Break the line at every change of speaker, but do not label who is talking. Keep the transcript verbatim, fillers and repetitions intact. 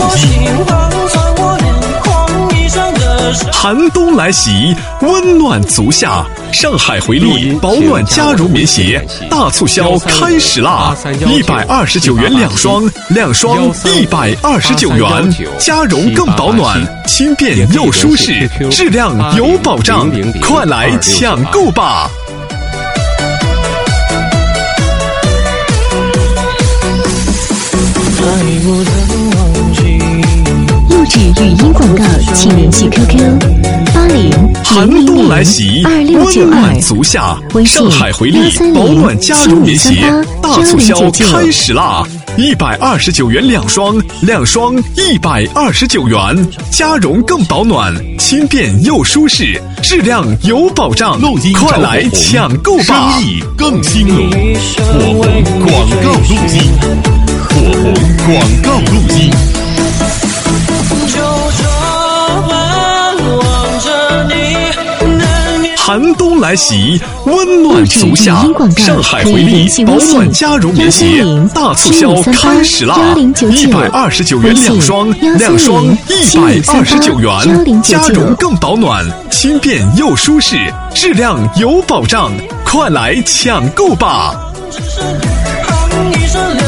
机。
寒冬来袭，温暖足下。上海回力保暖加绒棉鞋大促销开始啦！一百二十九元两双，两双一百二十九元，加绒更保暖，轻便又舒适，质量有保障，快来抢购吧！
录制语音广告，请联系 Q Q 八零
寒冬来袭，温暖足下。上海回力保暖加绒棉鞋大促销开始啦！一百二十九元两双，两双一百二十九元，加绒更保暖，轻便又舒适，质量有保障，快来抢购吧！
生意更兴隆，火红广告路径，火红广告路径。
寒冬来袭，温暖足下。上海回力保暖加绒棉鞋大促销开始啦！一百二十九元两双，两双一百二十九元，加绒更保暖，轻便又舒适，质量有保障，快来抢购吧！